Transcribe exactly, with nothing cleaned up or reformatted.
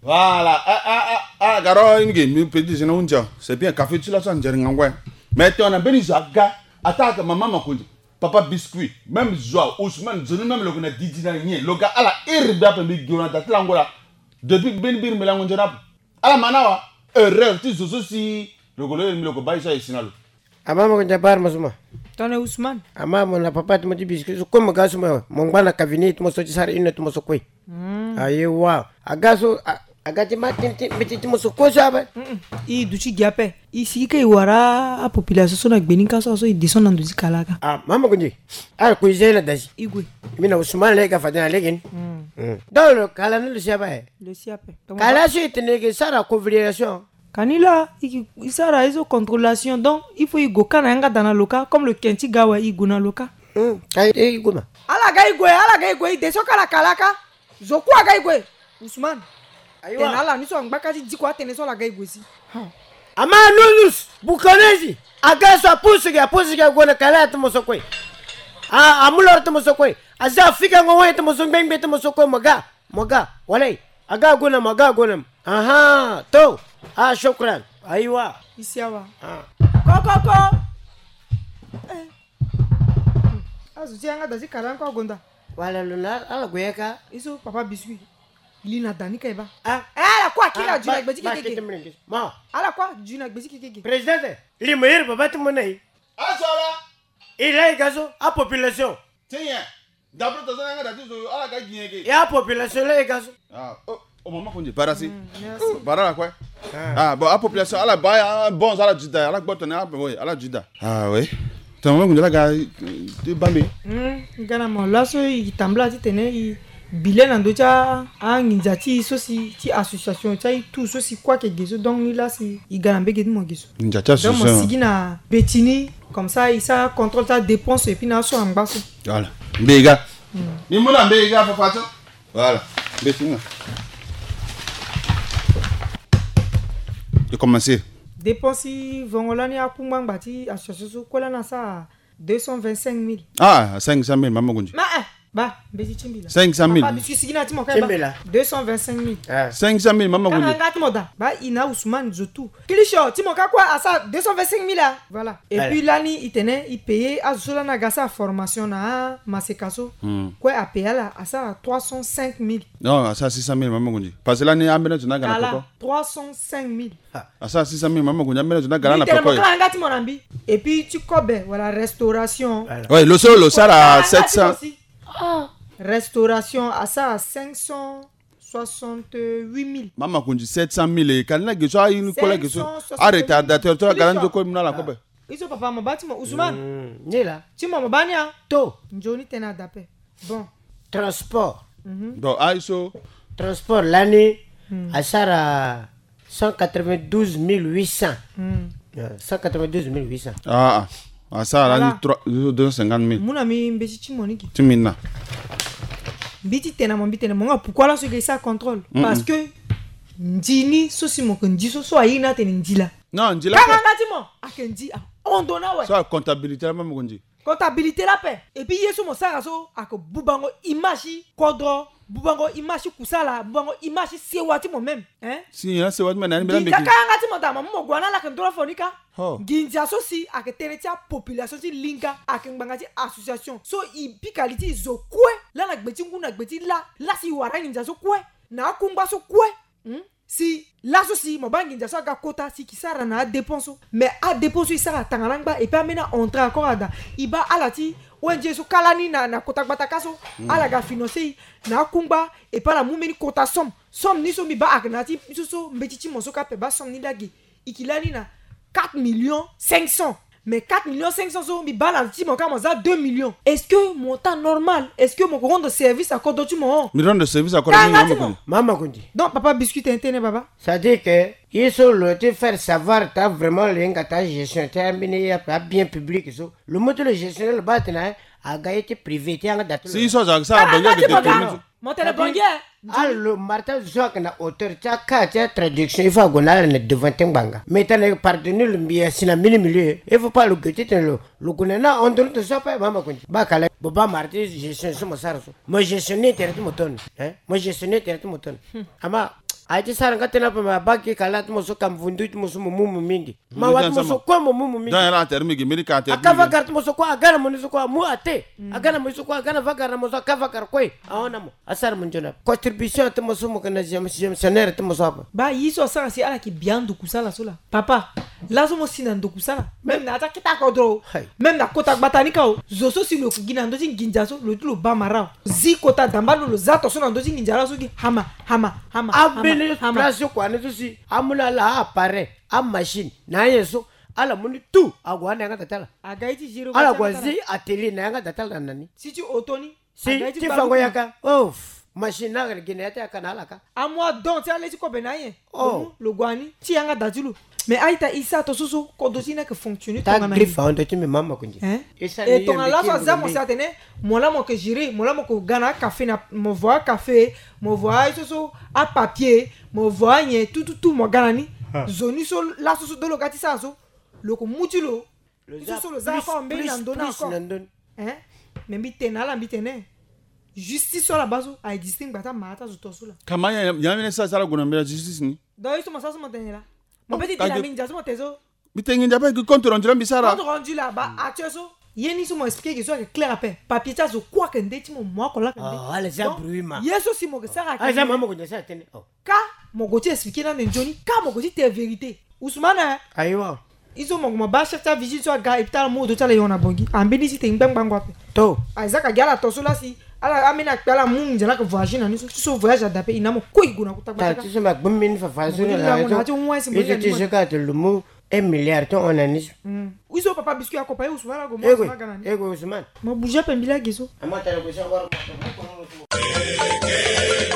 Voilà. Ah, ah, ah, ah, garo, une petite génération. C'est bien, café, tu l'as senti, mais tu as béni Zaga, attaque maman, ma couille. Papa biscuit, même Joa, Ousmane, je ne même le connais Didi Nagné, le gars à la herbe de Bigona, d'Atlangola, depuis Ben Bir Melangonjab. À la Manawa, erreur, tu sais aussi, le golem, le cobaye, sinalo. Ama mo kunja bar masuma. Tane Ousmane. Ama mo na papa tu mo di biscuit, so comme gaso mo, mo ngana cabinet mo so ci sar ine tu mo so koy. Aye wa, agaso agati matin ti biti mo so ko jabe. I du ci giape. I si ke wara a population so na gbeni ka so so i dison nan du ci kalaka. Ah, mama kunji. Ah ko jela dashi. Igwe. Mina Ousmane le ka fadina legen. Mm. Dolo kala no le siape. Le siape. Kala so itene ke sara convocation. Kanila, il sera iso contrôlation donc il faut y go kana nga dans le local comme le kenti gawa i guna local. Hmm, kai e guma. Ala gai gwe, ala gai gwe de so kala kalaka. Zoku gai gwe. Ousmane. Aywa. Tenala ni so ngbaka ji diko tene so la gai gwe si. Ama nunus bukanezi. Aga so pusu ga pusu ga gona kala to mosokoi. Ah amulor to mosokoi. Aza fika ngwe to mosongben be to mosokoi maga. Maga. Walai. Aga gona maga gona. Aha, to. Ah, shukran. Aywa. Isiawa. Ah. Ko ko ko. Eh. Azu tianga dazi kalan ko gonda. Wala luna ala goyeka. Iso papa biscuit. Lina dani kaiba. Ah. Ala kwa kila juna gbezi keke. Ma. Ala kwa juna gbezi keke. President, li meilleur baba tu monai. Asola. Il a gazo a population. Tiens. D'abord tu as ngada tu ala ka ginyeke. Ya population le gazo. Ah. Oh maman kunji parasi. Bara quoi? Ah bon, la population, elle a pas bon, elle a juda, elle a pas tonné, oui, elle a juda. Ah oui. Tu m'as dit que tu bambi. Hmm, gana mo là so il tambla ti tene i bilen ando cha an injati so si ti association cha tout so si quoi que geso donc là si il gana bege mo geso. Injati association. Donc mo sigina betini comme ça il ça contrôle ta dépense et puis na so en bas. Voilà. Bega. Ni mo na bega papa. Voilà. Betini. De commencer. Dépenses vongolani a kumbang bati association ko la na sa deux cent vingt-cinq mille. Ah, cinq cent mille maman kunji. Ma eh ba bezi chimbila. cinq cent mille. Ba bisu sigina ti mo kai ba. deux cent vingt-cinq mille. cinq cent mille maman kunji. Kanga ti mo da. Ba ina Ousmane Zotou. Kilisho ti mo ka quoi à ça deux cent vingt-cinq mille là. Voilà. Et puis là ni il tenait il payait à zola na gasa formation na masekaso. Quoi a payé là à ça trois cent cinq mille. Non, à ça six cent mille maman kunji. Parce que là ni amena tu na gana poko. trois cent cinq mille. À ça six cent mille maman kunji amena tu na gana poko. Et puis tu kobe voilà restauration. Ouais, le sol le sar à sept cents. Ah. Restauration à ça à cinq cent soixante-huit mille. Maman kunji sept cent mille. Quand la geso ayi ni kola geso. Arrête retardateur tu la garan de ko mna la kobe. Iso papa mabati mo Ousmane. Ni là. Ti mo mabani a to. Njoni tena dape. Bon. Transport. Bon, aiso. Transport l'année à ça cent quatre-vingt-douze mille huit cents. cent quatre-vingt-douze mille huit cents. Ah ah. Ah ça là deux cent cinquante mille. Muna mi mbesi ti moniki. Tu minna. Biti tena mo bitena mo pourquoi là ce que ça contrôle parce que ndini so si mo ndi so so ayina tena ndila. Non, ndila. Kanga ngati mo akendi a on dona ouais. Ça comptabilité là maman kunji. Comptabilité la paix. Et puis yeso mo sara so ako bubango image kodro bubango image kusala bubango image sewati mo même hein si là c'est what man nan belan kanga ngati mo dama mo gwana la kendro fonika oh ginja so si aketenetia population si linka akengangati association so i pikaliti zo kwe la na gbeti nguna gbeti la la si wara ginja so kwe na kumba so kwe hmm? Si là aussi mon banque inja ga kota si qui sara na dépense mais à dépense il sara tangalangba et pas maintenant entrer encore ada iba alati onje so kalani na na kota bataka so ala ga financer na kumba et pas la mumeni kota somme somme ni so mi ba agnati so so mbetiti mo so ka pe ba somme ni dagi ikilani na quatre millions cinq cents mais quatre millions cinq cents so mi balance mon comme ça deux millions est-ce que mon temps normal est-ce que mon rendre service à quoi tu mon mi rendre service à quoi maman maman kundi donc papa biscuit interne baba ça dit que il faut le te faire savoir t'as vraiment l'inga ta gestion t'as amené à bien public so le mot de gestion le batna a gaïté privé t'as nga date si ça ça ça bangue de mon téléphone allo marta zoak na auteur t'as ka t'as traduction il faut gonal ne devant tembanga mais t'as le pardonner le bien sina mille milieu il faut pas le guetter le le gonana on donne ça pas maman kundi ba kala boba marti gestion so mo sarso mo gestionner terre moton hein mo gestionner terre moton ama aji sara ngatena pa mabaki kala tumo so kam vundu tumo so mumu mingi ma wat mo so kwa mumu mingi dan la termi gi miri ka termi akava kart mo so kwa agana mo so kwa mu ate agana mo so kwa agana vakara mo so akava kar koi aona mo asar mo njona contribution tumo so mo kana jam jam sanere tumo so apa ba yiso sara si ala ki biandu kusala sola papa lazo mo sinando kusala même na atakita ko dro même na kota batani kao zoso si lo kugina ndo jinja so lo tulo ba marao zi kota dambalo lo zato so ndo jinja so ki hama hama hama abele place kwa ne tusi amuna la apare am machine na yeso ala muni tu agwana nga tatala agaiti jiro ala kwazi ateli na nga tatala nani si tu otoni si ti fango yaka oh machine na gine ata kana la ka amwa don ti ale ti ko benaye oh lo gwani ti nga dajulu mais aita isa to susu ko dosina que fonctionne ta grifa on te me mama kunji et ton ala so za mo satene mola mo que jiri mola mo ko gana café na mo voir café mo voir so à papier mo voir nye tout tout tout mo gana ni zoni so la so do lo gati sa so lo ko mutilo so so lo za fa mbe na ndona ko hein mais mi tenala mi tene justice sur la base a distingue bata mata zo tosula kama ya ya sa sala guna mbela justice ni do iso mo sa so mo tenela mon petit dynamique jaso mo tezo bitengi njapa ki compte rendu la bisara compte rendu là ba atioso yeni so mo expliquer que so que clair après papier ça zo quoi que ndeti mo mo ko la que ah ala za bruima yeso si mo que ça ah za mama ko nyasa tene oh ka mo go ti expliquer na njoni ka mo go ti te vérité Ousmane aiwa iso mo mo ba chef ta visite so ga epital mo do tala yona bongi ambeni si te ngbang ngwa pe to aizaka gala to so la si ala amena kala munja la que voyage na niso so voyage adapé inamo ko iguna kutakata ta tiso ma gummin fa fa so la to ito tiso ka to lumu un milliard to on anis iso papa biscuit accompagné Ousmane go mo Ousmane ganani ego Ousmane mo bouger pembila giso amata ko so war